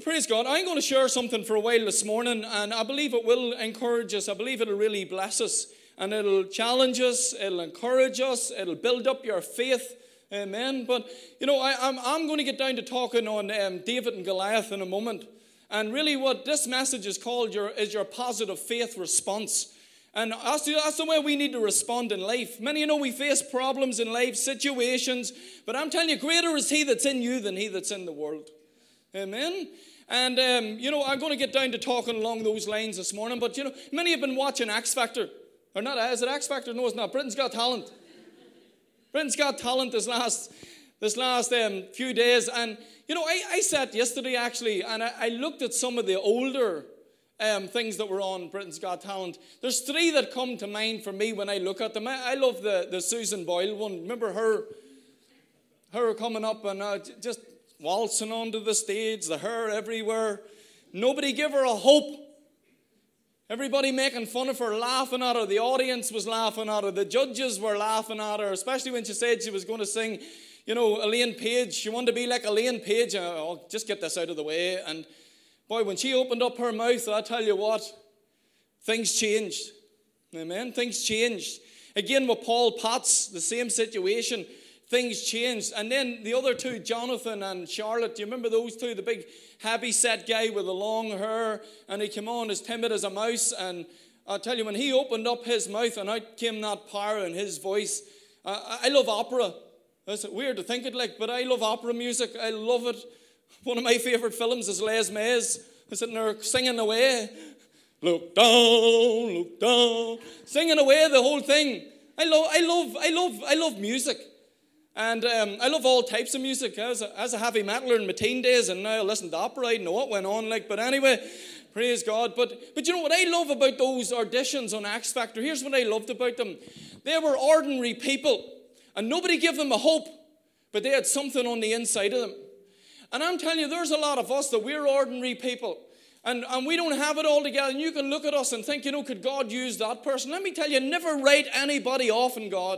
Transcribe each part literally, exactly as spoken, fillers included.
Well, praise God. I'm going to share something for a while this morning, and I believe it will encourage us. I believe it'll really bless us, and it'll challenge us, it'll encourage us, it'll build up your faith. Amen. But, you know, I, I'm, I'm going to get down to talking on um, David and Goliath in a moment. And really what this message is called your, is your positive faith response. And that's the, that's the way we need to respond in life. Many of you know we face problems in life, situations, but I'm telling you, greater is he that's in you than he that's in the world. Amen. And, um, you know, I'm going to get down to talking along those lines this morning. But, you know, many have been watching X Factor. Or not, is it X Factor? No, it's not. Britain's Got Talent. Britain's Got Talent this last this last um, few days. And, you know, I, I sat yesterday, actually, and I, I looked at some of the older um, things that were on Britain's Got Talent. There's three that come to mind for me when I look at them. I, I love the, the Susan Boyle one. Remember her, her coming up and uh, just waltzing onto the stage, the hair everywhere. Nobody give her a hope. Everybody making fun of her, laughing at her. The audience was laughing at her. The judges were laughing at her, especially when she said she was going to sing, you know, Elaine Page. She wanted to be like Elaine Page. I'll just get this out of the way. And boy, when she opened up her mouth, I tell you what, things changed. Amen. Things changed. Again, with Paul Potts, the same situation. Things changed. And then the other two, Jonathan and Charlotte, do you remember those two? The big heavy-set guy with the long hair, and he came on as timid as a mouse. And I'll tell you, when he opened up his mouth and out came that power in his voice. Uh, I love opera. It's weird to think it like, but I love opera music. I love it. One of my favorite films is Les Mis. I'm sitting there singing away. Look down, look down. Singing away the whole thing. I love, I love, I love, I love music. And um, I love all types of music. I was, a, I was a heavy metaler in my teen days, and now I listen to opera. I know what went on, like. But anyway, praise God. But but you know what I love about those auditions on X Factor? Here's what I loved about them. They were ordinary people, and nobody gave them a hope, but they had something on the inside of them. And I'm telling you, there's a lot of us that we're ordinary people, and, and we don't have it all together. And you can look at us and think, you know, could God use that person? Let me tell you, never write anybody off in God.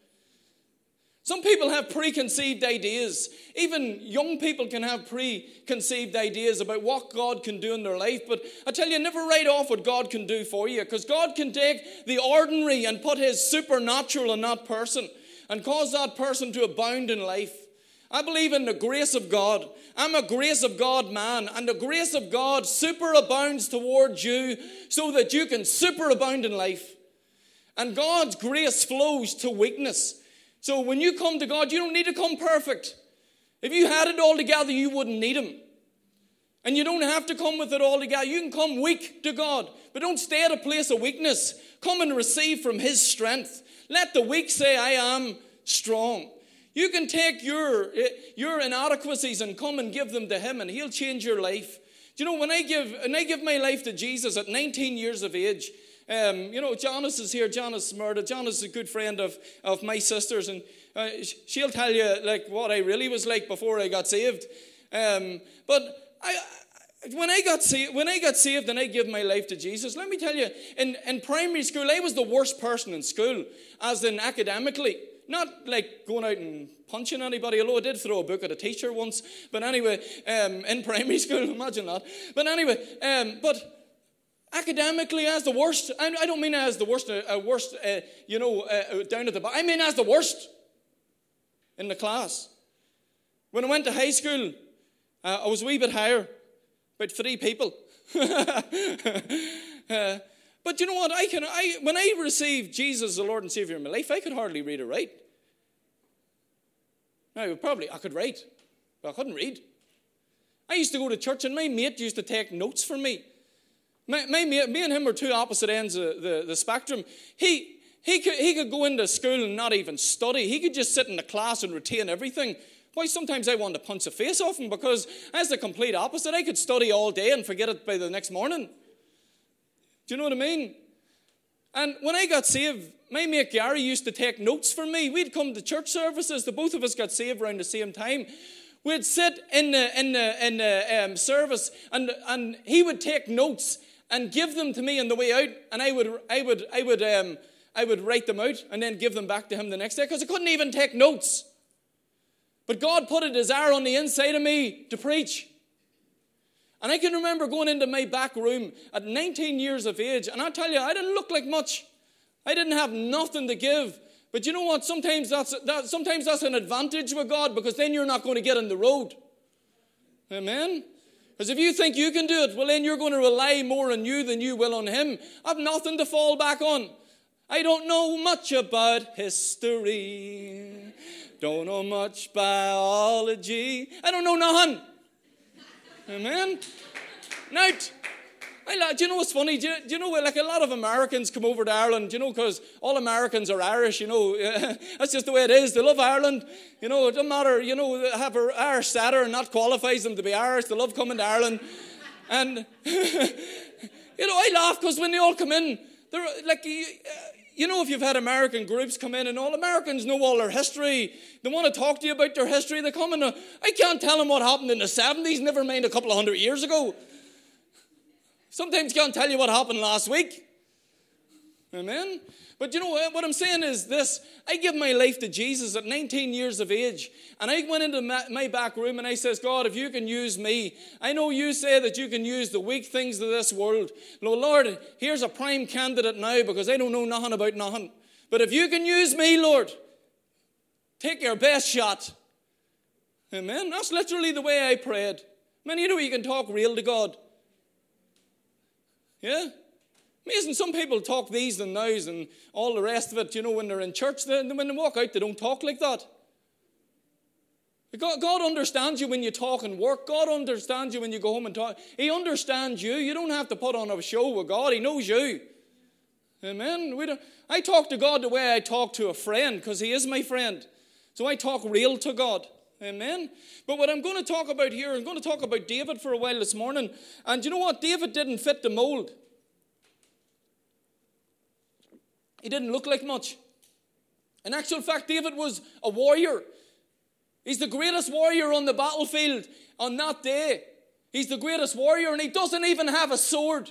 Some people have preconceived ideas. Even young people can have preconceived ideas about what God can do in their life. But I tell you, never write off what God can do for you, because God can take the ordinary and put his supernatural in that person and cause that person to abound in life. I believe in the grace of God. I'm a grace of God man, and the grace of God superabounds towards you so that you can superabound in life. And God's grace flows to weakness. So when you come to God, you don't need to come perfect. If you had it all together, you wouldn't need him. And you don't have to come with it all together. You can come weak to God, but don't stay at a place of weakness. Come and receive from his strength. Let the weak say, I am strong. You can take your, your inadequacies and come and give them to him, and he'll change your life. Do you know, when I give, when I give my life to Jesus at nineteen years of age, Um, you know, Janice is here. Janice Murda. Janice is a good friend of, of my sister's, and uh, she'll tell you like what I really was like before I got saved. Um, but I, when I got saved, when I got saved and I gave my life to Jesus, let me tell you, in, in primary school, I was the worst person in school, as in academically. Not like going out and punching anybody, although I did throw a book at a teacher once. But anyway, um, in primary school, imagine that. But anyway, um, but. Academically, as the worst, I don't mean as the worst, uh, worst uh, you know, uh, down at the bottom. I mean as the worst in the class. When I went to high school, uh, I was a wee bit higher, about three people. uh, but you know what? I can. I when I received Jesus as the Lord and Savior in my life, I could hardly read or write. Now, probably I could write, but I couldn't read. I used to go to church, and my mate used to take notes for me. My, my, me and him were two opposite ends of the, the spectrum. He, he, could, he could go into school and not even study. He could just sit in the class and retain everything. Why, sometimes I wanted to punch the face off him, because as the complete opposite, I could study all day and forget it by the next morning. Do you know what I mean? And when I got saved, my mate Gary used to take notes for me. We'd come to church services. The both of us got saved around the same time. We'd sit in the, in the, in the um, service, and, and he would take notes and give them to me on the way out, and I would, I would, I would, um, I would write them out and then give them back to him the next day, because I couldn't even take notes. But God put a desire on the inside of me to preach. And I can remember going into my back room at nineteen years of age, and I tell you, I didn't look like much. I didn't have nothing to give. But you know what? Sometimes that's, that, sometimes that's an advantage with God, because then you're not going to get on the road. Amen? Because if you think you can do it, well, then you're going to rely more on you than you will on him. I've nothing to fall back on. I don't know much about history. Don't know much biology. I don't know nothing. Amen? Now, I, do you know what's funny? Do you, do you know, like a lot of Americans come over to Ireland, you know, because all Americans are Irish, you know. That's just the way it is. They love Ireland. You know, it doesn't matter, you know, they have an Irish Saturn, and that qualifies them to be Irish. They love coming to Ireland. And, you know, I laugh because when they all come in, they're like, you, you know, if you've had American groups come in, and all Americans know all their history. They want to talk to you about their history. They come in, uh, I can't tell them what happened in the seventies, never mind a couple of hundred years ago. Sometimes can't tell you what happened last week. Amen? But you know what, what I'm saying is this. I gave my life to Jesus at nineteen years of age. And I went into my, my back room and I says, God, if you can use me. I know you say that you can use the weak things of this world. No, Lord, here's a prime candidate now, because I don't know nothing about nothing. But if you can use me, Lord, take your best shot. Amen? That's literally the way I prayed. Man, you know you can talk real to God. Yeah? Amazing. Some people talk these and nows and all the rest of it, you know, when they're in church. They, when they walk out, they don't talk like that. God, God understands you when you talk and work. God understands you when you go home and talk. He understands you. You don't have to put on a show with God. He knows you. Amen? We don't, I talk to God the way I talk to a friend, because he is my friend. So I talk real to God. Amen? But what I'm going to talk about here, I'm going to talk about David for a while this morning. And you know what? David didn't fit the mold. He didn't look like much. In actual fact, David was a warrior. He's the greatest warrior on the battlefield on that day. He's the greatest warrior, and he doesn't even have a sword.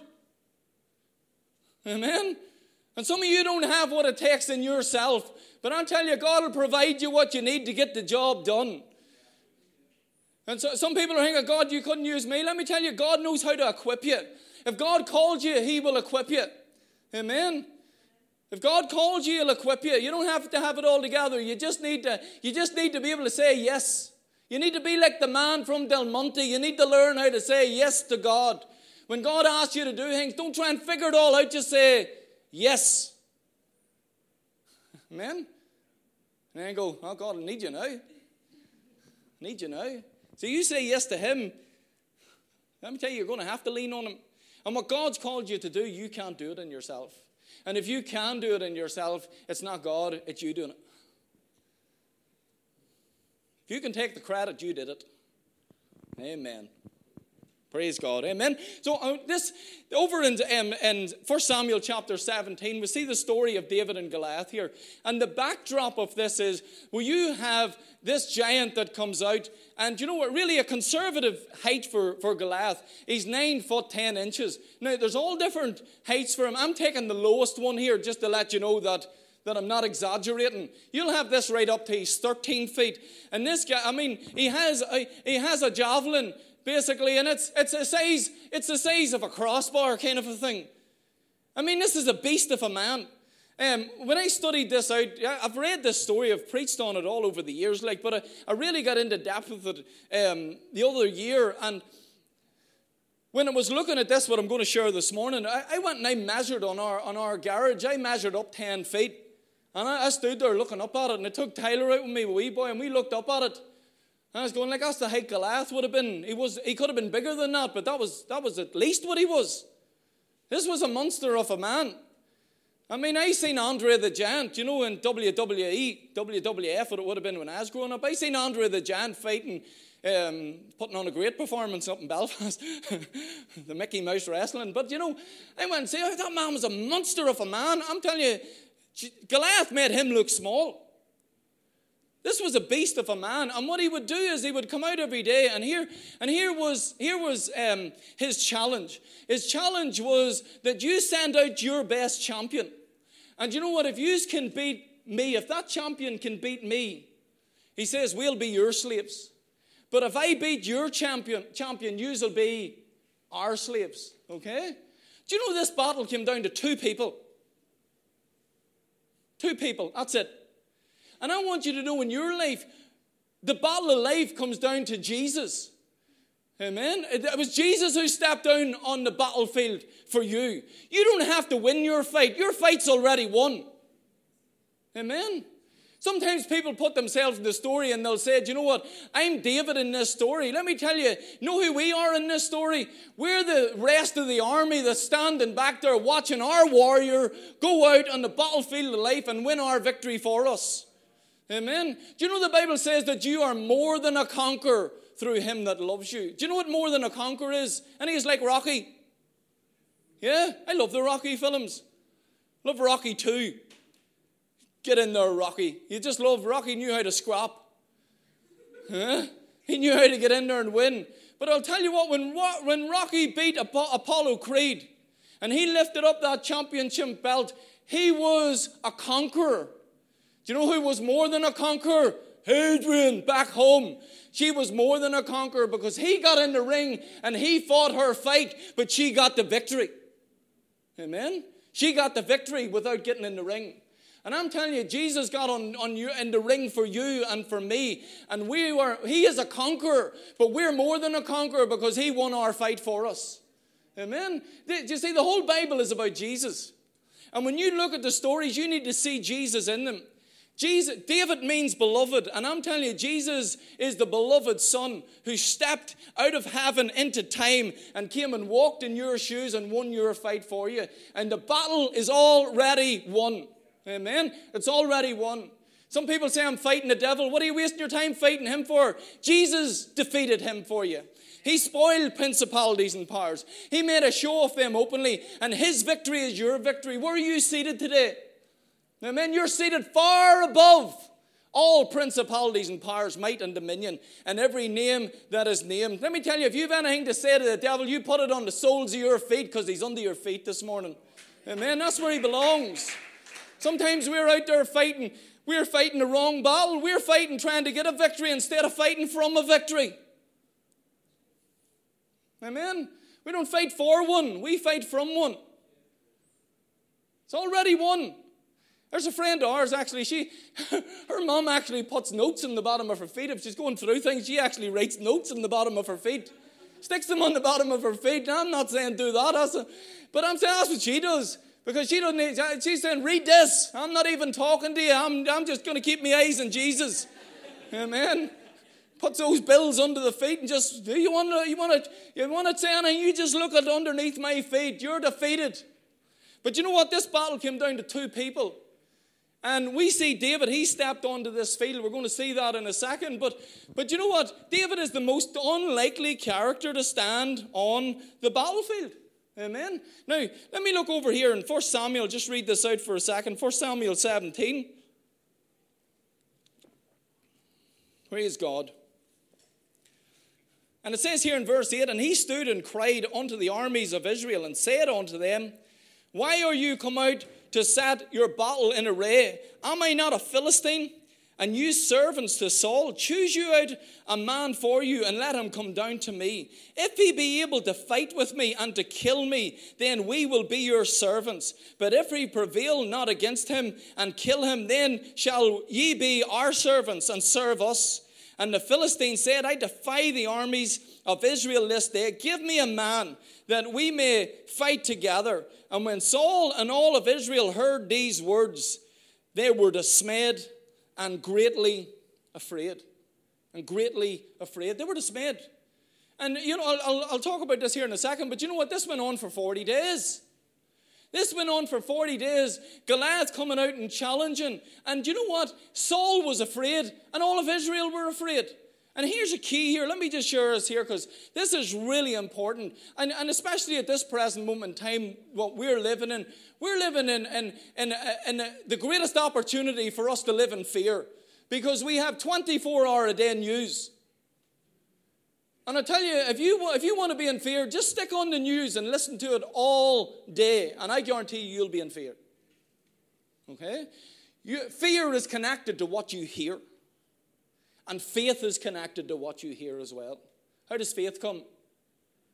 Amen? And some of you don't have what it takes in yourself. But I'll tell you, God will provide you what you need to get the job done. And so some people are thinking, God, you couldn't use me. Let me tell you, God knows how to equip you. If God called you, he will equip you. Amen? If God called you, he'll equip you. You don't have to have it all together. You just need to, you just need to be able to say yes. You need to be like the man from Del Monte. You need to learn how to say yes to God. When God asks you to do things, don't try and figure it all out. Just say yes. Amen? And then go, oh, God, I need you now. I need you now. So you say yes to him. Let me tell you, you're going to have to lean on him. And what God's called you to do, you can't do it in yourself. And if you can do it in yourself, it's not God, it's you doing it. If you can take the credit, you did it. Amen. Praise God. Amen. So uh, this, over in, um, in First Samuel chapter seventeen, we see the story of David and Goliath here. And the backdrop of this is, well, you have this giant that comes out. And you know what? Really a conservative height for, for Goliath. He's nine foot ten inches. Now, there's all different heights for him. I'm taking the lowest one here just to let you know that, that I'm not exaggerating. You'll have this right up to he's thirteen feet. And this guy, I mean, he has a, he has a javelin, basically, and it's it's a size it's the size of a crossbar kind of a thing. I mean, this is a beast of a man. Um, when I studied this out, I've read this story, I've preached on it all over the years, like, but I, I really got into depth with it um, the other year. And when I was looking at this, what I'm going to share this morning, I, I went and I measured on our on our garage. I measured up ten feet, and I, I stood there looking up at it, and I took Tyler out with me, wee boy, and we looked up at it. And I was going, like, that's the height Goliath would have been. He was, he could have been bigger than that, but that was, that was at least what he was. This was a monster of a man. I mean, I seen Andre the Giant, you know, in W W E, W W F, what it would have been when I was growing up. I seen Andre the Giant fighting, um, putting on a great performance up in Belfast, the Mickey Mouse wrestling. But, you know, I went and said, oh, that man was a monster of a man. I'm telling you, Goliath made him look small. This was a beast of a man, and what he would do is he would come out every day, and here, and here was here was um, his challenge. His challenge was that you send out your best champion, and you know what? If you can beat me, if that champion can beat me, he says we'll be your slaves. But if I beat your champion, champion, you'll be our slaves. Okay? Do you know this battle came down to two people? Two people. That's it. And I want you to know in your life, the battle of life comes down to Jesus. Amen. It was Jesus who stepped down on the battlefield for you. You don't have to win your fight. Your fight's already won. Amen. Sometimes people put themselves in the story and they'll say, do you know what? I'm David in this story. Let me tell you, know who we are in this story? We're the rest of the army that's standing back there watching our warrior go out on the battlefield of life and win our victory for us. Amen. Do you know the Bible says that you are more than a conqueror through him that loves you? Do you know what more than a conqueror is? And he's like Rocky. Yeah, I love the Rocky films. Love Rocky two. Get in there, Rocky. You just love Rocky knew how to scrap. Huh? He knew how to get in there and win. But I'll tell you what, when, when Rocky beat Apollo Creed and he lifted up that championship belt, he was a conqueror. Do you know who was more than a conqueror? Adrian, back home. She was more than a conqueror because he got in the ring and he fought her fight, but she got the victory. Amen? She got the victory without getting in the ring. And I'm telling you, Jesus got on, on you in the ring for you and for me. And we were, he is a conqueror, but we're more than a conqueror because he won our fight for us. Amen? Do you see, the whole Bible is about Jesus. And when you look at the stories, you need to see Jesus in them. Jesus, David means beloved, and I'm telling you, Jesus is the beloved son who stepped out of heaven into time and came and walked in your shoes and won your fight for you. And the battle is already won. Amen? It's already won. Some people say, I'm fighting the devil. What are you wasting your time fighting him for? Jesus defeated him for you. He spoiled principalities and powers. He made a show of them openly, and his victory is your victory. Where are you seated today? Amen. You're seated far above all principalities and powers, might and dominion, and every name that is named. Let me tell you, if you have anything to say to the devil, you put it on the soles of your feet because he's under your feet this morning. Amen. That's where he belongs. Sometimes we're out there fighting. We're fighting the wrong battle. We're fighting trying to get a victory instead of fighting from a victory. Amen. We don't fight for one. We fight from one. It's already won. There's a friend of ours, actually, she, her mum actually puts notes in the bottom of her feet. If she's going through things, she actually writes notes in the bottom of her feet. Sticks them on the bottom of her feet. Now, I'm not saying do that, that's a, but I'm saying that's what she does. Because she doesn't need, she's saying, read this. I'm not even talking to you. I'm, I'm just going to keep my eyes on Jesus. Amen. Puts those bills under the feet and just, you want to, you want to, you want to say anything, you just look at underneath my feet. You're defeated. But you know what? This battle came down to two people. And we see David, he stepped onto this field. We're going to see that in a second. But, but you know what? David is the most unlikely character to stand on the battlefield. Amen. Now, let me look over here in First Samuel. Just read this out for a second. First Samuel seventeen. Praise God. And it says here in verse eight, and he stood and cried unto the armies of Israel and said unto them, why are you come out to set your battle in array? Am I not a Philistine? And you servants to Saul, choose you out a man for you and let him come down to me. If he be able to fight with me and to kill me, then we will be your servants. But if we prevail not against him and kill him, then shall ye be our servants and serve us. And the Philistine said, I defy the armies of Israel this day. Give me a man that we may fight together. And when Saul and all of Israel heard these words, they were dismayed and greatly afraid. And greatly afraid. They were dismayed. And, you know, I'll, I'll talk about this here in a second, but you know what? This went on for forty days. This went on for forty days. Goliath coming out and challenging. And you know what? Saul was afraid, and all of Israel were afraid. And here's a key here. Let me just share this here because this is really important. And, and especially at this present moment in time, what we're living in, we're living in, in, in, in the greatest opportunity for us to live in fear because we have twenty-four hour a day news. And I tell you, if you, if you want to be in fear, just stick on the news and listen to it all day. And I guarantee you, you'll be in fear. Okay? You, fear is connected to what you hear. And faith is connected to what you hear as well. How does faith come?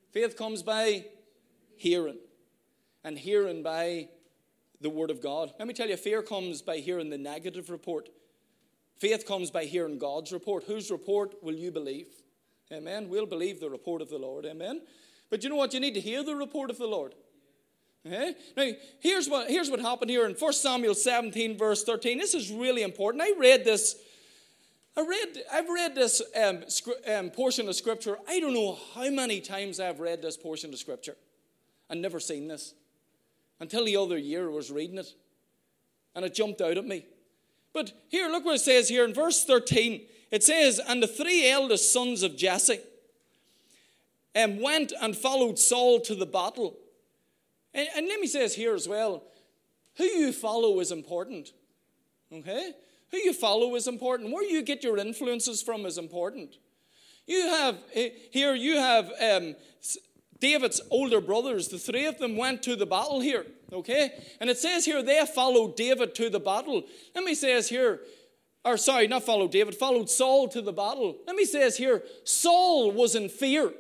Faith comes by hearing, and hearing by the word of God. Let me tell you, fear comes by hearing the negative report. Faith comes by hearing God's report. Whose report will you believe? Amen. We'll believe the report of the Lord. Amen. But you know what? You need to hear the report of the Lord. Okay? Now, here's what, here's what happened here in First Samuel seventeen, verse thirteen. This is really important. I read this. I read, I've read this um, um, portion of Scripture. I don't know how many times I've read this portion of Scripture and never seen this. Until the other year I was reading it. And it jumped out at me. But here, look what it says here in verse thirteen. It says, and the three eldest sons of Jesse um, went and followed Saul to the battle. And, and let me say this here as well. Who you follow is important. Okay? Who you follow is important. Where you get your influences from is important. You have, here you have um, David's older brothers. The three of them went to the battle here. Okay? And it says here they followed David to the battle. Let me say this here. Or sorry, not followed David, followed Saul to the battle. Let me say this here. Saul was in fear.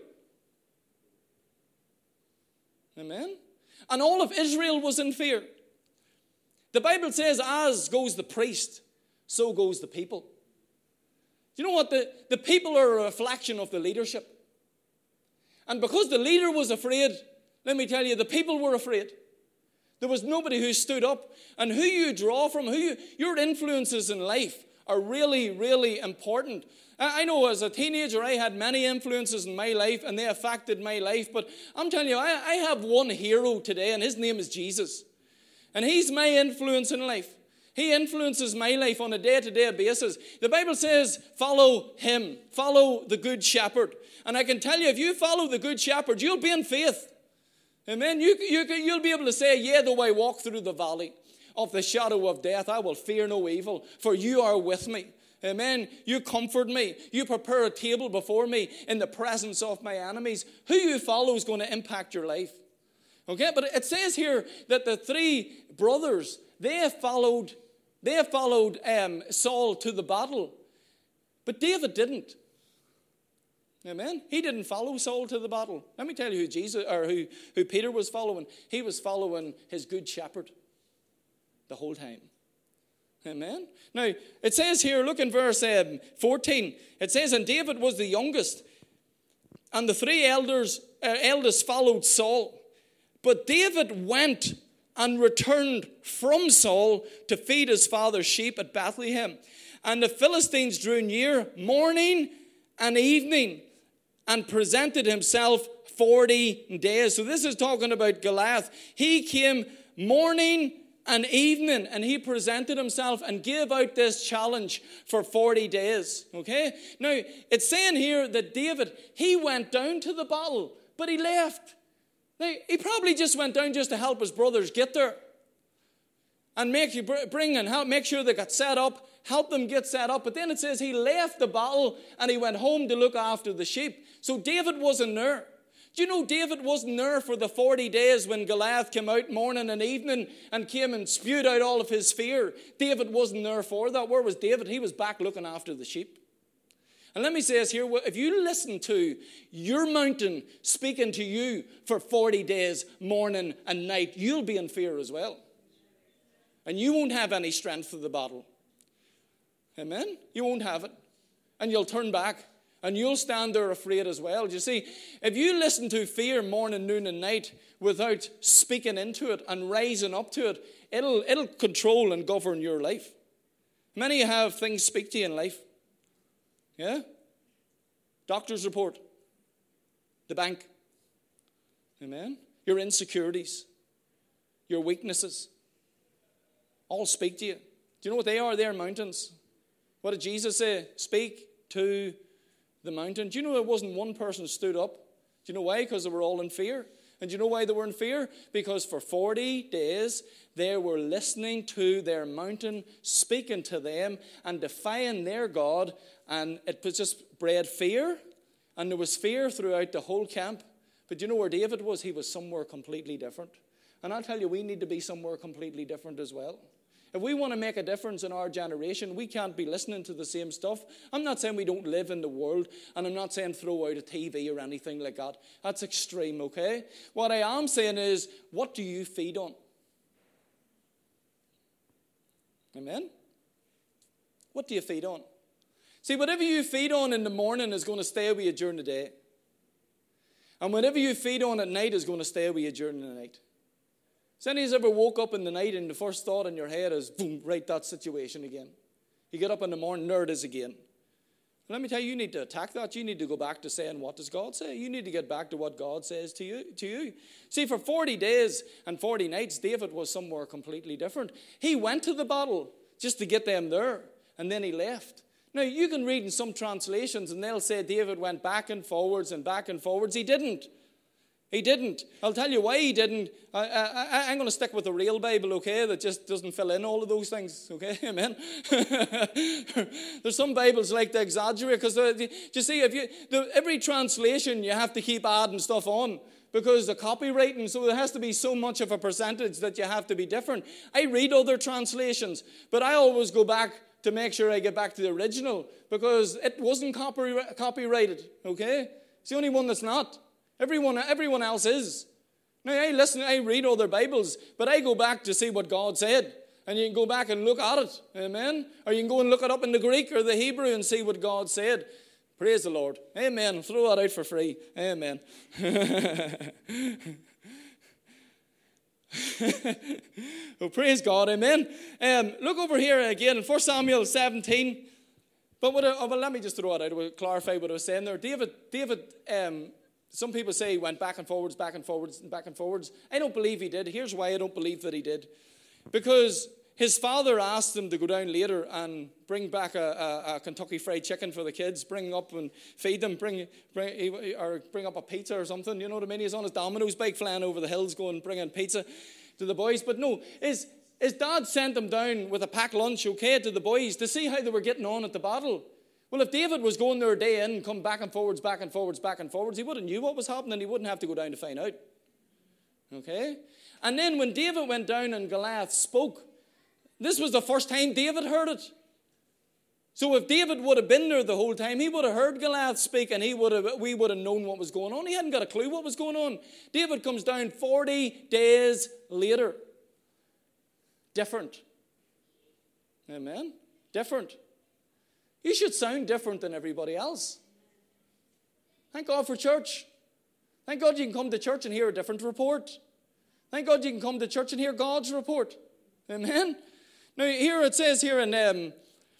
Amen? And all of Israel was in fear. The Bible says, as goes the priest, so goes the people. You know what? The, the people are a reflection of the leadership. And because the leader was afraid, let me tell you, the people were afraid. There was nobody who stood up. And who you draw from, who you, your influences in life are really, really important. I know as a teenager, I had many influences in my life, and they affected my life. But I'm telling you, I, I have one hero today, and his name is Jesus. And he's my influence in life. He influences my life on a day-to-day basis. The Bible says, follow him. Follow the good shepherd. And I can tell you, if you follow the good shepherd, you'll be in faith. Amen. You, you, you'll be able to say, yea, though I walk through the valley of the shadow of death, I will fear no evil, for you are with me. Amen. You comfort me. You prepare a table before me in the presence of my enemies. Who you follow is going to impact your life. Okay, but it says here that the three brothers, they have followed, they have followed um, Saul to the battle. But David didn't. Amen. He didn't follow Saul to the battle. Let me tell you who Jesus or who, who Peter was following. He was following his good shepherd the whole time. Amen. Now, it says here, look in verse um, fourteen. It says, and David was the youngest, and the three elders, uh, eldest followed Saul. But David went and returned from Saul to feed his father's sheep at Bethlehem. And the Philistines drew near morning and evening and presented himself forty days. So this is talking about Goliath. He came morning and evening, and he presented himself and gave out this challenge for forty days. Okay? Now, it's saying here that David, he went down to the battle, but he left. Now, he probably just went down just to help his brothers get there. And make you bring and help, make sure they got set up, help them get set up. But then it says he left the battle and he went home to look after the sheep. So David wasn't there. Do you know David wasn't there for the forty days when Goliath came out morning and evening and came and spewed out all of his fear? David wasn't there for that. Where was David? He was back looking after the sheep. And let me say this here, if you listen to your mountain speaking to you for forty days, morning and night, you'll be in fear as well. And you won't have any strength for the battle. Amen? You won't have it. And you'll turn back. And you'll stand there afraid as well. You see, if you listen to fear morning, noon, and night without speaking into it and rising up to it, it'll, it'll control and govern your life. Many have things speak to you in life. Yeah? Doctor's report. The bank. Amen? Your insecurities. Your weaknesses. All speak to you. Do you know what they are? They're mountains. What did Jesus say? Speak to the mountain. Do you know there wasn't one person stood up? Do you know why? Because they were all in fear. And do you know why they were in fear? Because for forty days they were listening to their mountain, speaking to them and defying their God. And it was just bred fear. And there was fear throughout the whole camp. But do you know where David was? He was somewhere completely different. And I'll tell you, we need to be somewhere completely different as well. If we want to make a difference in our generation, we can't be listening to the same stuff. I'm not saying we don't live in the world, and I'm not saying throw out a T V or anything like that. That's extreme, okay? What I am saying is, what do you feed on? Amen? What do you feed on? See, whatever you feed on in the morning is going to stay with you during the day. And whatever you feed on at night is going to stay with you during the night. Has anyone ever woke up in the night and the first thought in your head is, boom, right, that situation again. You get up in the morning, there it is again. Let me tell you, you need to attack that. You need to go back to saying, what does God say? You need to get back to what God says to you. To you. See, for forty days and forty nights, David was somewhere completely different. He went to the battle just to get them there, and then he left. Now, you can read in some translations, and they'll say David went back and forwards and back and forwards. He didn't. He didn't. I'll tell you why he didn't. I, I, I'm going to stick with the real Bible, okay, that just doesn't fill in all of those things, okay, amen? There's some Bibles like to exaggerate, because, you see, if you the, every translation you have to keep adding stuff on, because the copywriting, so there has to be so much of a percentage that you have to be different. I read other translations, but I always go back to make sure I get back to the original, because it wasn't copy, copyrighted, okay? It's the only one that's not. Everyone, everyone else is. Now, I listen, I read other Bibles, but I go back to see what God said. And you can go back and look at it, amen? Or you can go and look it up in the Greek or the Hebrew and see what God said. Praise the Lord. Amen. Throw that out for free. Amen. Well, praise God. Amen. Um, look over here again in First Samuel seventeen. But what I, oh, well, let me just throw it out. I will clarify what I was saying there. David, David, um, some people say he went back and forwards, back and forwards, and back and forwards. I don't believe he did. Here's why I don't believe that he did. Because his father asked him to go down later and bring back a, a, a Kentucky Fried Chicken for the kids, bring up and feed them, bring, bring or bring up a pizza or something. You know what I mean? He's on his Domino's bike flying over the hills going bringing pizza to the boys. But no, his, his dad sent him down with a packed lunch, okay, to the boys to see how they were getting on at the battle. Well, if David was going there day in and come back and forwards, back and forwards, back and forwards, he would have knew what was happening. He wouldn't have to go down to find out. Okay? And then when David went down and Goliath spoke, this was the first time David heard it. So if David would have been there the whole time, he would have heard Goliath speak, and he would have, we would have known what was going on. He hadn't got a clue what was going on. David comes down forty days later. Different. Amen? Different. You should sound different than everybody else. Thank God for church. Thank God you can come to church and hear a different report. Thank God you can come to church and hear God's report. Amen? Now, here it says here in, um,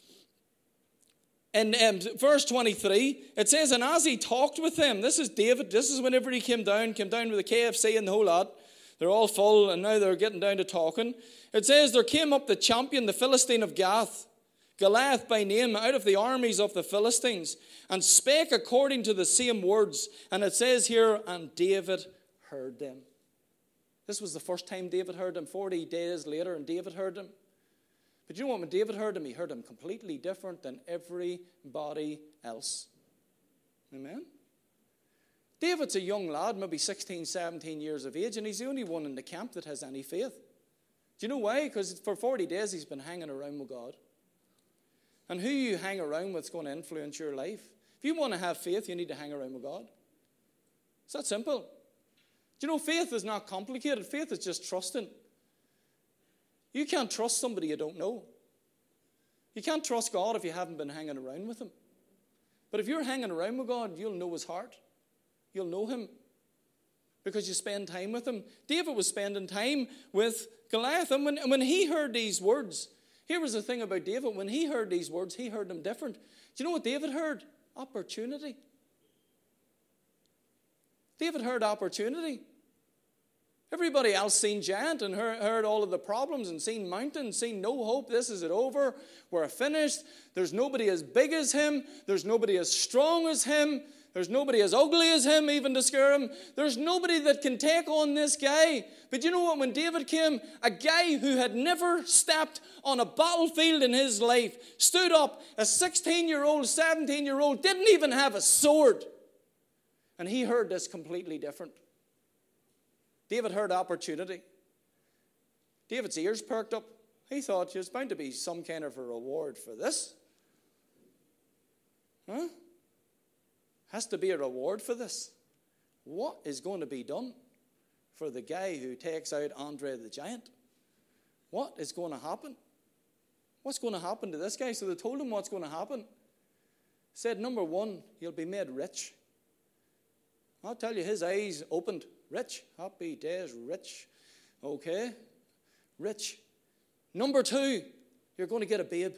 in um, verse twenty-three, it says, and as he talked with them, this is David, this is whenever he came down, came down with the K F C and the whole lot. They're all full, and now they're getting down to talking. It says, there came up the champion, the Philistine of Gath, Goliath by name, out of the armies of the Philistines, and spake according to the same words. And it says here, and David heard them. This was the first time David heard them, forty days later, and David heard them. But you know what, when David heard him, he heard him completely different than everybody else. Amen? David's a young lad, maybe sixteen, seventeen years of age, and he's the only one in the camp that has any faith. Do you know why? Because for forty days he's been hanging around with God. And who you hang around with is going to influence your life. If you want to have faith, you need to hang around with God. It's that simple. Do you know, faith is not complicated. Faith is just trusting. You can't trust somebody you don't know. You can't trust God if you haven't been hanging around with him. But if you're hanging around with God, you'll know his heart. You'll know him because you spend time with him. David was spending time with Goliath. And when, when he heard these words, here was the thing about David. When he heard these words, he heard them different. Do you know what David heard? Opportunity. David heard opportunity. Everybody else seen giant and heard, heard all of the problems and seen mountains, seen no hope. This is it over. We're finished. There's nobody as big as him. There's nobody as strong as him. There's nobody as ugly as him even to scare him. There's nobody that can take on this guy. But you know what? When David came, a guy who had never stepped on a battlefield in his life stood up, a sixteen-year-old, seventeen-year-old, didn't even have a sword. And he heard this completely different. David heard opportunity. David's ears perked up. He thought there's bound to be some kind of a reward for this. Huh? Has to be a reward for this. What is going to be done for the guy who takes out Andre the Giant? What is going to happen? What's going to happen to this guy? So they told him what's going to happen. Said, number one, he'll be made rich. I'll tell you, his eyes opened. Rich. Happy days, rich. Okay. Rich. Number two, you're going to get a babe.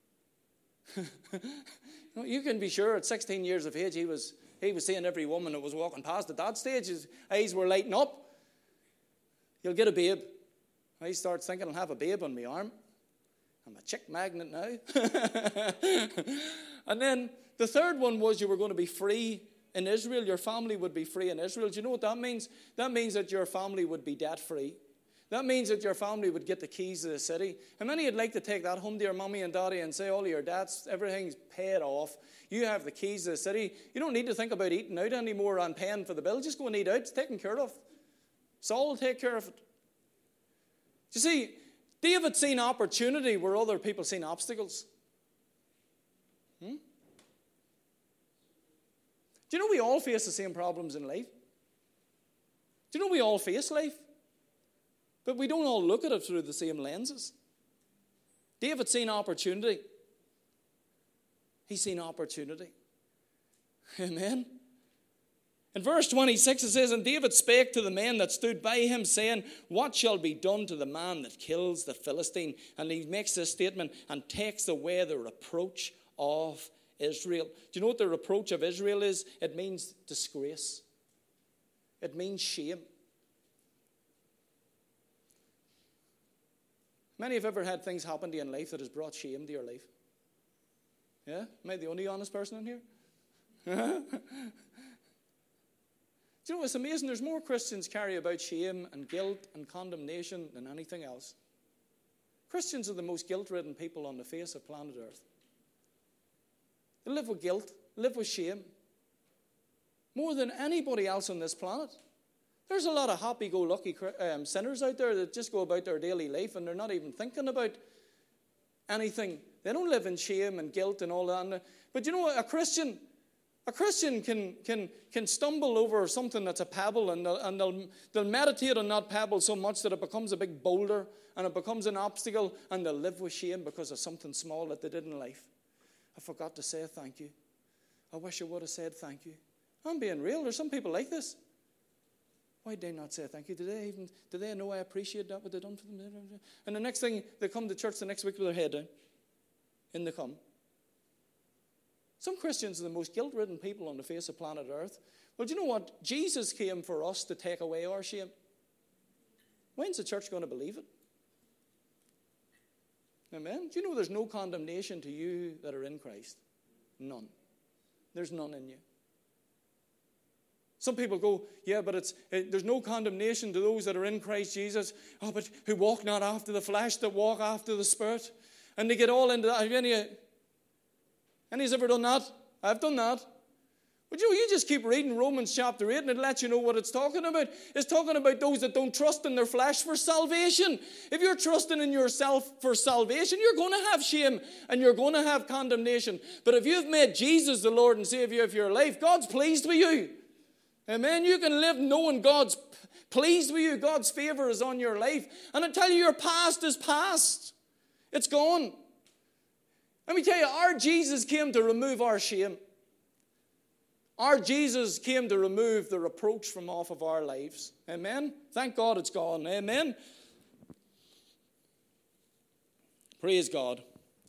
You can be sure at sixteen years of age, he was he was seeing every woman that was walking past at that stage. His eyes were lighting up. You'll get a babe. He starts thinking, I'll have a babe on my arm. I'm a chick magnet now. And then the third one was you were going to be free in Israel. Your family would be free in Israel. Do you know what that means? That means that your family would be debt-free. That means that your family would get the keys to the city. How many would like to take that home to your mommy and daddy and say, all of your debts, everything's paid off. You have the keys to the city. You don't need to think about eating out anymore and paying for the bill. Just go and eat out. It's taken care of. Saul will take care of it. You see, David seen opportunity where other people seen obstacles. Hmm? Do you know we all face the same problems in life? Do you know we all face life? But we don't all look at it through the same lenses. David seen opportunity. He's seen opportunity. Amen. In verse twenty-six it says, and David spake to the men that stood by him, saying, what shall be done to the man that kills the Philistine? And he makes this statement, and takes away the reproach of Israel. Do you know what the reproach of Israel is? It means disgrace. It means shame. Many have ever had things happen to you in life that has brought shame to your life. Yeah? Am I the only honest person in here? Do you know what's amazing? There's more Christians carry about shame and guilt and condemnation than anything else. Christians are the most guilt-ridden people on the face of planet Earth. They live with guilt, live with shame, more than anybody else on this planet. There's a lot of happy-go-lucky um, sinners out there that just go about their daily life and they're not even thinking about anything. They don't live in shame and guilt and all that. But you know what? A Christian, a Christian can can can stumble over something that's a pebble, and they'll, and they'll they'll meditate on that pebble so much that it becomes a big boulder and it becomes an obstacle, and they'll live with shame because of something small that they did in life. I forgot to say thank you. I wish I would have said thank you. I'm being real. There's some people like this. Why did they not say thank you? Did they even, did they know I appreciate that, what they've done for them? And the next thing, they come to church the next week with their head down. In they come. Some Christians are the most guilt-ridden people on the face of planet Earth. Well, do you know what? Jesus came for us to take away our shame. When's the church going to believe it? Amen? Do you know there's no condemnation to you that are in Christ? None. There's none in you. Some people go, yeah, but it's it, there's no condemnation to those that are in Christ Jesus. Oh, but who walk not after the flesh, that walk after the Spirit. And they get all into that. Have any, any's ever done that? I've done that. But you know, you just keep reading Romans chapter eight and it lets you know what it's talking about. It's talking about those that don't trust in their flesh for salvation. If you're trusting in yourself for salvation, you're going to have shame and you're going to have condemnation. But if you've made Jesus the Lord and Savior of your life, God's pleased with you. Amen. You can live knowing God's pleased with you. God's favor is on your life. And I tell you, your past is past. It's gone. Let me tell you, our Jesus came to remove our shame. Our Jesus came to remove the reproach from off of our lives. Amen. Thank God it's gone. Amen. Praise God.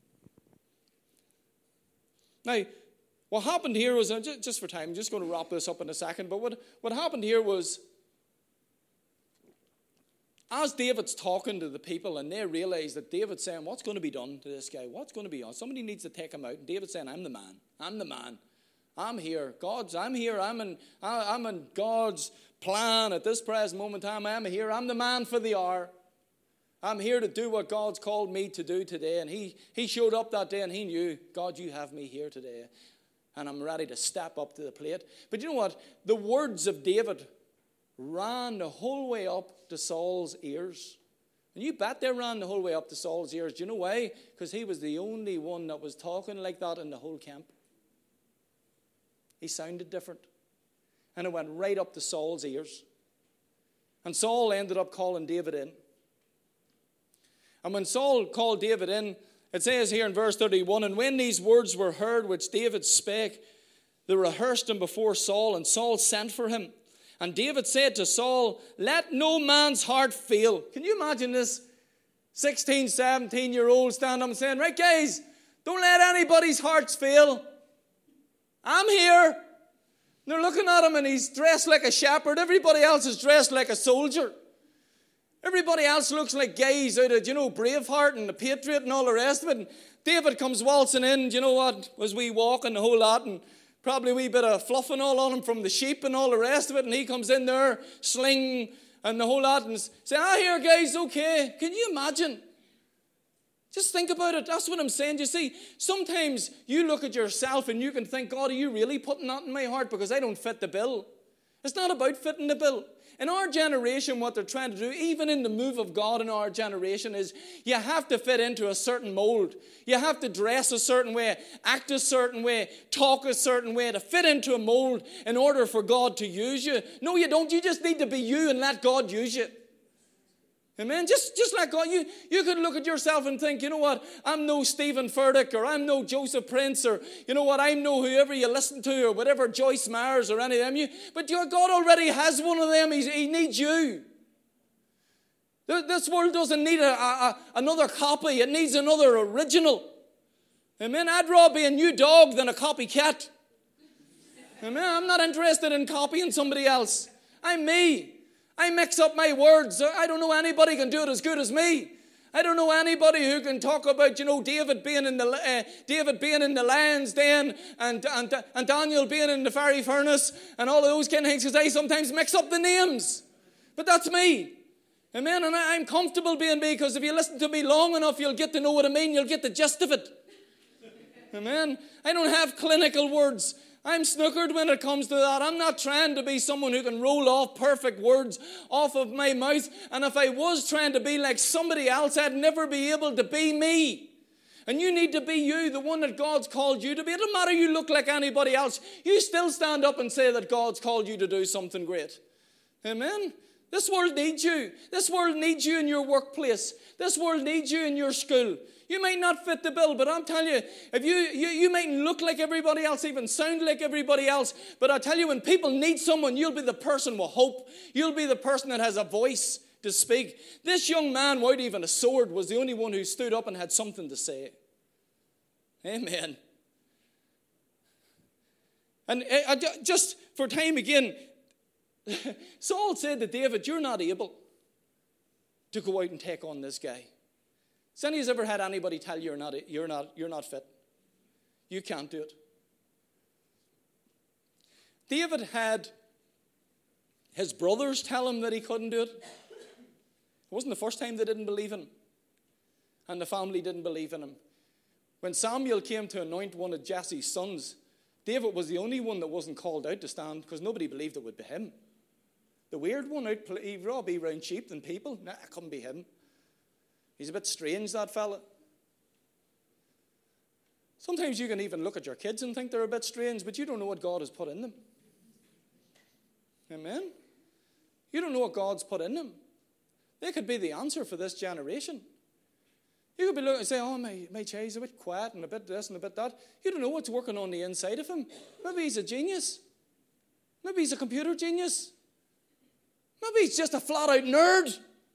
Now, what happened here was, just for time, I'm just going to wrap this up in a second, but what, what happened here was, as David's talking to the people and they realize that David's saying, what's going to be done to this guy? What's going to be done? Somebody needs to take him out. And David's saying, I'm the man. I'm the man. I'm here. God's, I'm here. I'm in, I'm in God's plan at this present moment in time. I'm here. I'm the man for the hour. I'm here to do what God's called me to do today. And he, he showed up that day and he knew, God, you have me here today. And I'm ready to step up to the plate. But you know what? The words of David ran the whole way up to Saul's ears. And you bet they ran the whole way up to Saul's ears. Do you know why? Because he was the only one that was talking like that in the whole camp. He sounded different. And it went right up to Saul's ears. And Saul ended up calling David in. And when Saul called David in, it says here in verse thirty-one, and when these words were heard which David spake, they rehearsed them before Saul, and Saul sent for him. And David said to Saul, let no man's heart fail. Can you imagine this sixteen, seventeen-year-old standing up and saying, right, guys, don't let anybody's hearts fail. I'm here. And they're looking at him, and he's dressed like a shepherd. Everybody else is dressed like a soldier. Everybody else looks like guys out of, you know, Braveheart and the Patriot and all the rest of it. And David comes waltzing in, you know what, as we walk and the whole lot, and probably a wee bit of fluff and all on him from the sheep and all the rest of it. And he comes in there, sling and the whole lot, and say, ah, here, guys, okay. Can you imagine? Just think about it. That's what I'm saying. You see, sometimes you look at yourself and you can think, God, are you really putting that in my heart? Because I don't fit the bill. It's not about fitting the bill. In our generation, what they're trying to do, even in the move of God in our generation, is you have to fit into a certain mold. You have to dress a certain way, act a certain way, talk a certain way to fit into a mold in order for God to use you. No, you don't. You just need to be you and let God use you. Amen. Just, just let God. You, you could look at yourself and think, you know what, I'm no Stephen Furtick, or I'm no Joseph Prince, or you know what, I'm no whoever you listen to, or whatever, Joyce Myers or any of them. You, but your God already has one of them. He's, he needs you. This world doesn't need a, a, another copy. It needs another original. Amen. I'd rather be a new dog than a copycat. Amen. I'm not interested in copying somebody else. I'm me. I mix up my words. I don't know anybody can do it as good as me. I don't know anybody who can talk about, you know, David being in the uh, David being in the lion's den and, and, and Daniel being in the fiery furnace and all of those kind of things, because I sometimes mix up the names. But that's me. Amen. And I, I'm comfortable being me, because if you listen to me long enough, you'll get to know what I mean. You'll get the gist of it. Amen. I don't have clinical words. I'm snookered when it comes to that. I'm not trying to be someone who can roll off perfect words off of my mouth. And if I was trying to be like somebody else, I'd never be able to be me. And you need to be you, the one that God's called you to be. It doesn't matter you look like anybody else. You still stand up and say that God's called you to do something great. Amen. This world needs you. This world needs you in your workplace. This world needs you in your school. You might not fit the bill, but I'm telling you, if you, you, you mightn't look like everybody else, even sound like everybody else, but I tell you, when people need someone, you'll be the person with hope. You'll be the person that has a voice to speak. This young man, without even a sword, was the only one who stood up and had something to say. Amen. And uh, just for time again, Saul said to David, you're not able to go out and take on this guy. Has any of you ever had anybody tell you you're not, you're not, you're not fit? You can't do it. David had his brothers tell him that he couldn't do it. It wasn't the first time they didn't believe in him. And the family didn't believe in him. When Samuel came to anoint one of Jesse's sons, David was the only one that wasn't called out to stand, because nobody believed it would be him. The weird one, out, he'd rather be around sheep than people. Nah, it couldn't be him. He's a bit strange, that fella. Sometimes you can even look at your kids and think they're a bit strange, but you don't know what God has put in them. Amen? You don't know what God's put in them. They could be the answer for this generation. You could be looking and say, oh, my, my child's a bit quiet and a bit this and a bit that. You don't know what's working on the inside of him. Maybe he's a genius. Maybe he's a computer genius. Maybe he's just a flat-out nerd.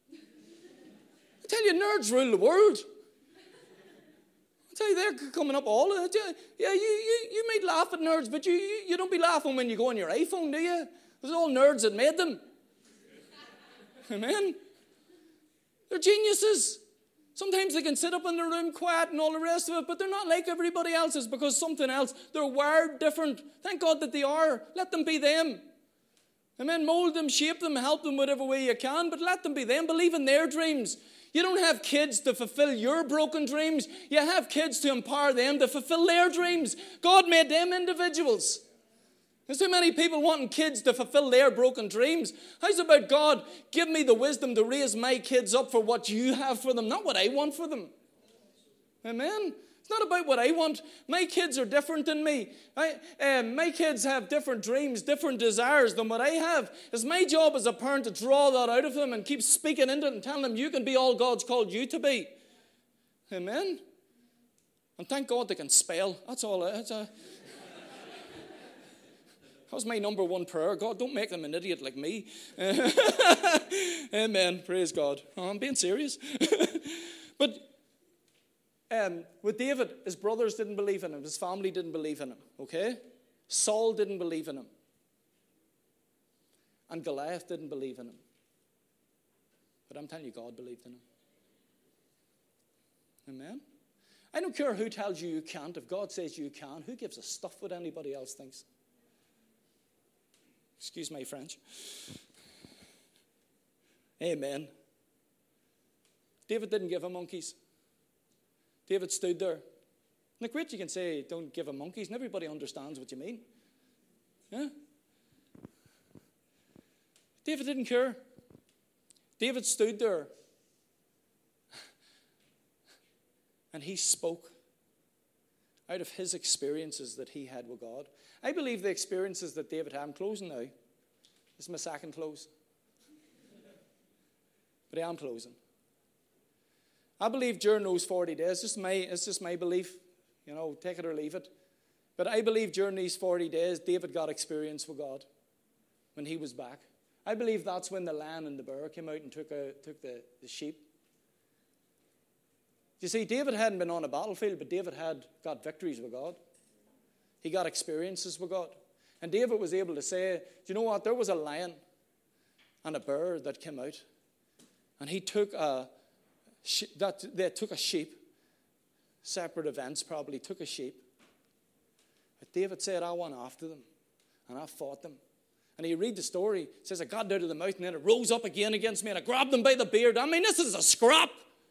I tell you, nerds rule the world. I tell you, they're coming up all of it. Yeah, you, you, you might laugh at nerds, but you, you, you don't be laughing when you go on your iPhone, do you? There's all nerds that made them. Amen? They're geniuses. Sometimes they can sit up in their room quiet and all the rest of it, but they're not like everybody else's, because something else. They're wired different. Thank God that they are. Let them be them. Amen. Mold them, shape them, help them whatever way you can, but let them be them. Believe in their dreams. You don't have kids to fulfill your broken dreams. You have kids to empower them to fulfill their dreams. God made them individuals. There's too many people wanting kids to fulfill their broken dreams. How's about God, give me the wisdom to raise my kids up for what you have for them, not what I want for them. Amen? It's not about what I want. My kids are different than me. I, um, my kids have different dreams, different desires than what I have. It's my job as a parent to draw that out of them and keep speaking into it and telling them you can be all God's called you to be. Amen? And thank God they can spell. That's all. That's a, that was my number one prayer. God, don't make them an idiot like me. Amen. Praise God. Oh, I'm being serious. But um, with David, his brothers didn't believe in him. His family didn't believe in him. Okay? Saul didn't believe in him. And Goliath didn't believe in him. But I'm telling you, God believed in him. Amen? I don't care who tells you you can't. If God says you can, who gives a stuff what anybody else thinks? Excuse my French. Amen. David didn't give him monkeys. David stood there. Now, great, you can say, don't give him monkeys, and everybody understands what you mean. Yeah? David didn't care. David stood there. And he spoke out of his experiences that he had with God. I believe the experiences that David had, I'm closing now. This is my second close. But I am closing. I believe during those forty days, it's just my, it's just my belief, you know, take it or leave it. But I believe during these forty days, David got experience with God when he was back. I believe that's when the lion and the bear came out and took, a, took the, the sheep. You see, David hadn't been on a battlefield, but David had got victories with God. He got experiences with God. And David was able to say, do you know what? There was a lion and a bear that came out. And he took a, that, they took a sheep. Separate events probably took a sheep. But David said, I went after them. And I fought them. And you read the story. It says, I got out of the mouth and then it rose up again against me. And I grabbed them by the beard. I mean, this is a scrap.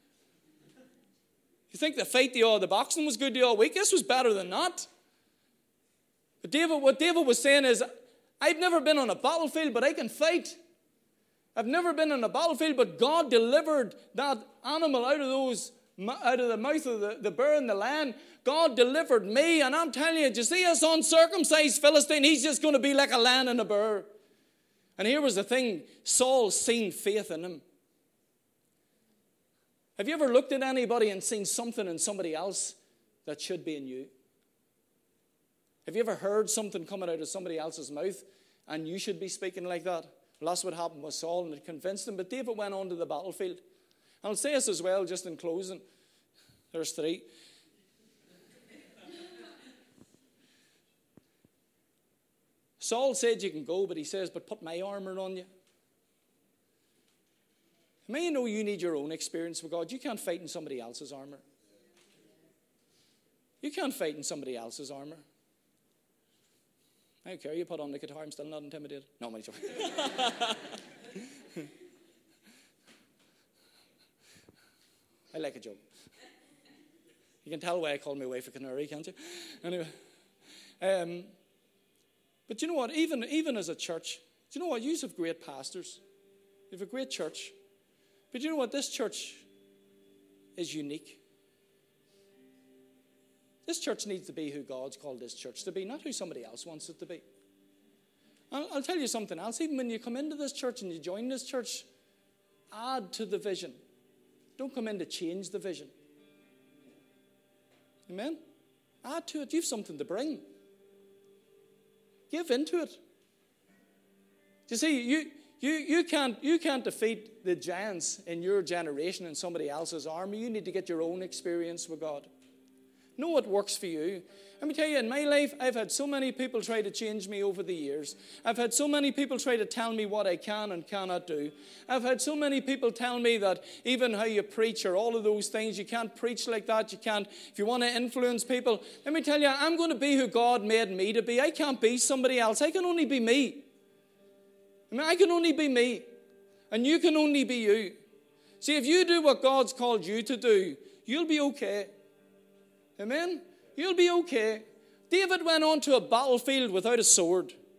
You think the fight, the, all, the boxing was good the all week? This was better than that. But David, what David was saying is, I've never been on a battlefield, but I can fight. I've never been on a battlefield, but God delivered that animal out of those, out of the mouth of the, the bear and the lion. God delivered me, and I'm telling you, do you see this uncircumcised Philistine? He's just going to be like a lion and a bear. And here was the thing, Saul seen faith in him. Have you ever looked at anybody and seen something in somebody else that should be in you? Have you ever heard something coming out of somebody else's mouth and you should be speaking like that? Well, that's what happened with Saul, and it convinced him. But David went on to the battlefield. And I'll say this as well, just in closing. There's three. Saul said you can go, but he says, but put my armor on you. May you know you need your own experience with God. You can't fight in somebody else's armor. You can't fight in somebody else's armor. I don't care. You put on the guitar. I'm still not intimidated. No, I'm only joking. I like a joke. You can tell why I call my wife a canary, can't you? Anyway. Um, but you know what? Even, even as a church, do you know what? You have great pastors. You have a great church. But you know what? This church is unique. This church needs to be who God's called this church to be, not who somebody else wants it to be. I'll, I'll tell you something else. Even when you come into this church and you join this church, add to the vision. Don't come in to change the vision. Amen? Add to it. You have something to bring. Give into it. You see, you, you, you, can't, you can't defeat the giants in your generation in somebody else's army. You need to get your own experience with God. Know what works for you. Let me tell you, in my life, I've had so many people try to change me over the years. I've had so many people try to tell me what I can and cannot do. I've had so many people tell me that even how you preach or all of those things, you can't preach like that. You can't, if you want to influence people. Let me tell you, I'm going to be who God made me to be. I can't be somebody else. I can only be me. I mean, I can only be me. And you can only be you. See, if you do what God's called you to do, you'll be okay. Amen? You'll be okay. David went on to a battlefield without a sword.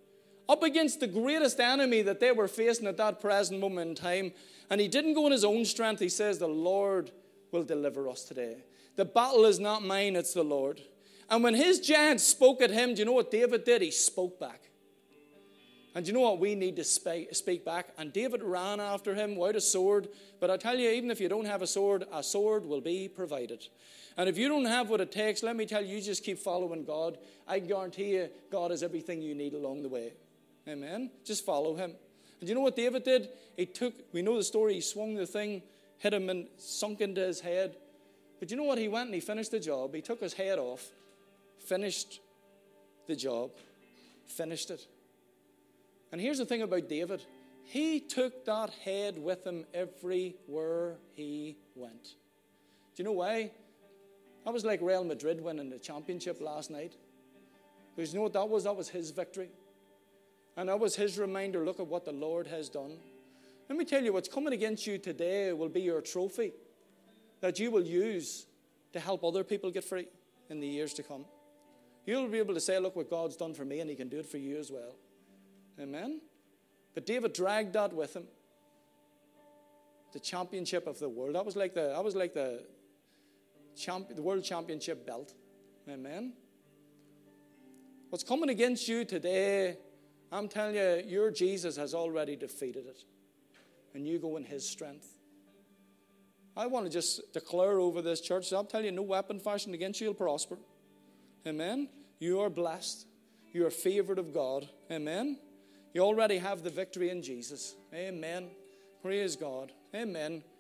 up against the greatest enemy that they were facing at that present moment in time. And he didn't go in his own strength. He says, the Lord will deliver us today. The battle is not mine, it's the Lord. And when his giants spoke at him, do you know what David did? He spoke back. And do you know what? We need to speak back. And David ran after him without a sword. But I tell you, even if you don't have a sword, a sword will be provided. And if you don't have what it takes, let me tell you, you just keep following God. I guarantee you, God has everything you need along the way. Amen? Just follow him. And do you know what David did? He took, we know the story, he swung the thing, hit him and sunk into his head. But you know what? He went and he finished the job. He took his head off, finished the job, finished it. And here's the thing about David. He took that head with him everywhere he went. Do you know why? That was like Real Madrid winning the championship last night. Because you know what that was? That was his victory. And that was his reminder, look at what the Lord has done. Let me tell you, what's coming against you today will be your trophy that you will use to help other people get free in the years to come. You'll be able to say, look what God's done for me, and he can do it for you as well. Amen? But David dragged that with him. The championship of the world. That was like the, that was like the, champ, the world championship belt. Amen? What's coming against you today, I'm telling you, your Jesus has already defeated it. And you go in his strength. I want to just declare over this church, I'll tell you, no weapon fashioned against you will prosper. Amen? You are blessed. You are favored of God. Amen? You already have the victory in Jesus. Amen. Praise God. Amen.